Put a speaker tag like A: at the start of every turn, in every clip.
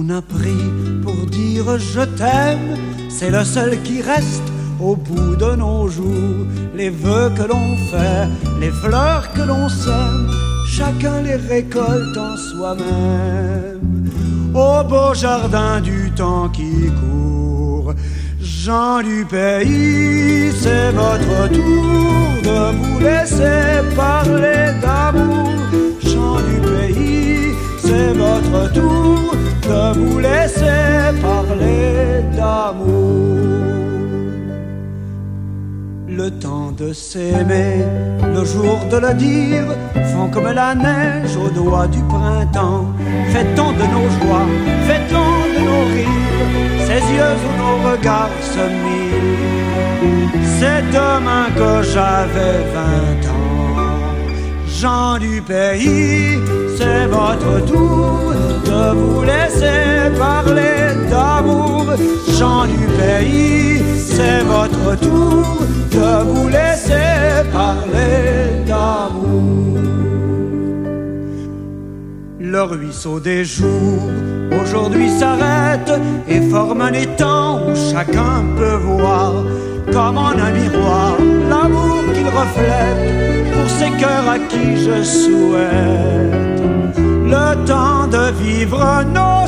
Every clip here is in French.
A: On a pris pour dire je t'aime, c'est le seul qui reste au bout de nos jours. Les vœux que l'on fait, les fleurs que l'on sème, chacun les récolte en soi-même. Au beau jardin du temps qui court, gens du pays, c'est votre tour de vous laisser parler d'amour. Gens du pays, c'est votre tour de vous laisser parler d'amour. Le temps de s'aimer, le jour de le dire, font comme la neige au doigt du printemps. Fait-on de nos joies, fait-on de nos rires, ces yeux où nos regards se mirent. C'est demain que j'avais 20 ans. Gens du pays, c'est votre tour de vous laisser parler d'amour. Gens du pays, c'est votre tour de vous laisser parler d'amour. Le ruisseau des jours aujourd'hui s'arrête et forme un étang où chacun peut voir comme en un miroir l'amour qu'il reflète pour ces cœurs à qui je souhaite le temps de vivre nos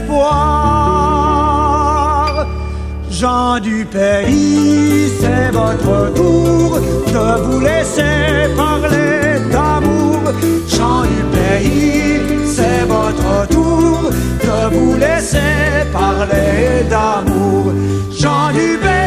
A: espoirs. Gens du pays, c'est votre tour de vous laisser parler d'amour. Gens du pays, c'est votre tour de vous laisser parler d'amour. Gens du pays,